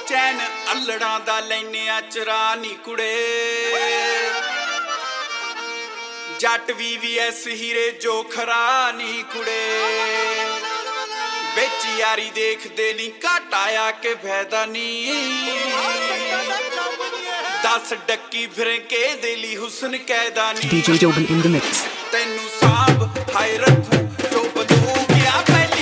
चैन अल्लड़ा दा लैने चरा नी कुड़े जट VVS हीरे जो खरा नी कुड़े बिच यारी देखदे नी घट आया के फायदा नी 10 डक्की फिर के दिली हुसन कैदा नी DJ Joban in the mix तैनू सांभ हाय रखूं जो बंदूक या पहली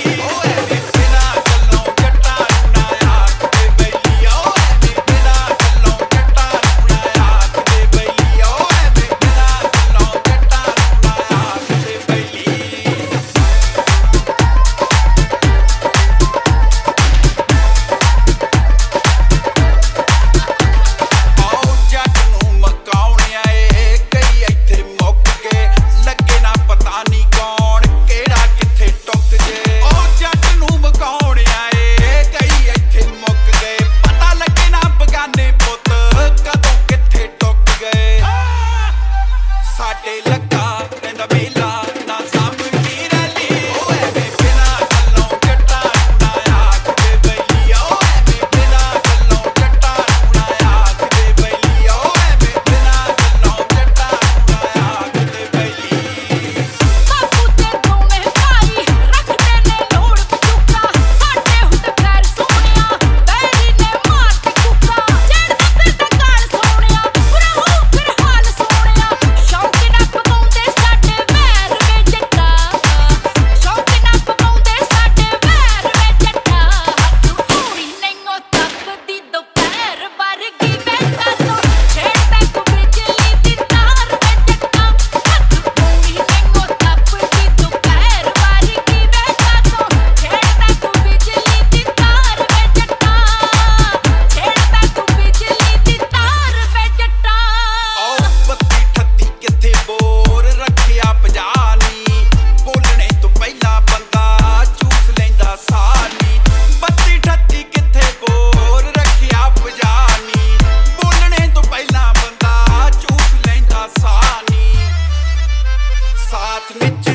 साथ निच